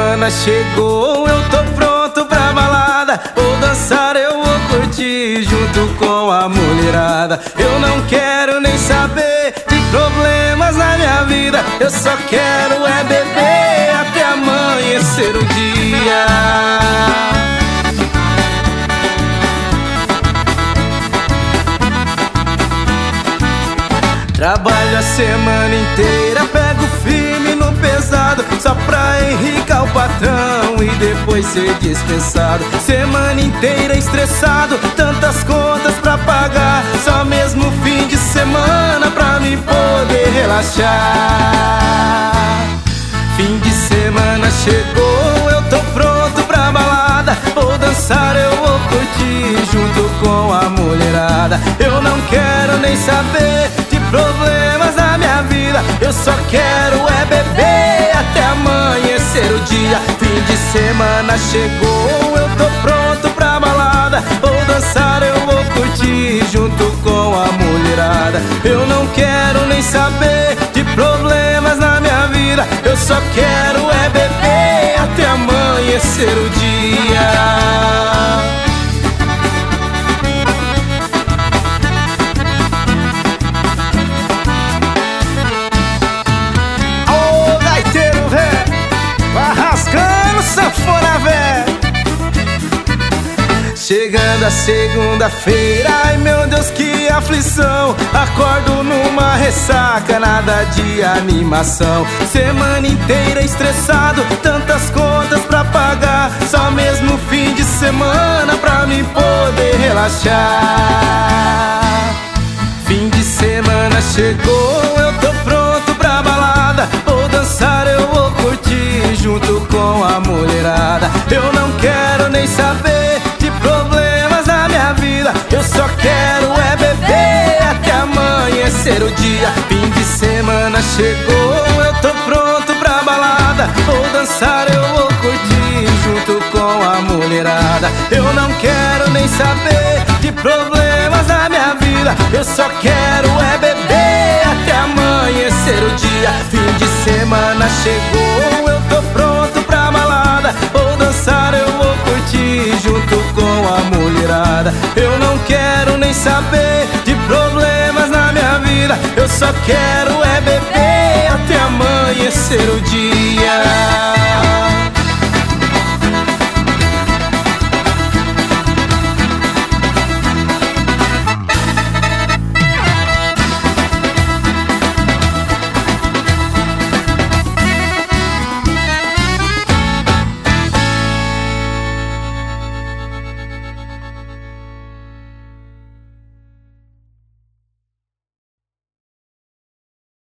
semana chegou, eu tô pronto pra balada. Vou dançar, eu vou curtir junto com a mulherada. Eu não quero nem saber de problemas na minha vida. Eu só quero é beber até amanhecer o dia. Trabalho a semana inteira, pego firme no pesado, só pra enricar o patrão e depois ser dispensado. Semana inteira estressado, tantas contas pra pagar, só mesmo fim de semana pra me poder relaxar. Fim de semana chegou, eu tô pronto pra balada. Vou dançar, eu vou curtir junto com a mulherada. Eu não quero nem saber de problemas na minha vida. Eu só quero é beber até amanhecer o dia. Fim de semana chegou, eu tô pronto pra balada. Vou dançar, eu vou curtir junto com a mulherada. Eu não quero nem saber de problemas na minha vida. Eu só quero é beber até amanhecer o dia. Chegando a segunda-feira, ai meu Deus, que aflição. Acordo numa ressaca, nada de animação. Semana inteira estressado, tantas contas pra pagar, só mesmo fim de semana pra me poder relaxar. Fim de semana chegou, eu tô pronto pra balada. Vou dançar, eu vou curtir junto com a mulherada. Eu não quero nem saber de problemas na minha vida. Eu só quero é beber até amanhecer o dia. Fim de semana chegou, eu tô pronto pra balada. Vou dançar, eu vou curtir junto com a mulherada. Eu não quero nem saber de problemas na minha vida. Eu só quero é beber até amanhecer o dia. Fim de semana chegou, eu tô pronto pra balada. Vou dançar, eu vou curtir junto com a mulherada. Eu não quero nem saber de problemas na minha vida. Eu só quero é beber até amanhecer o dia.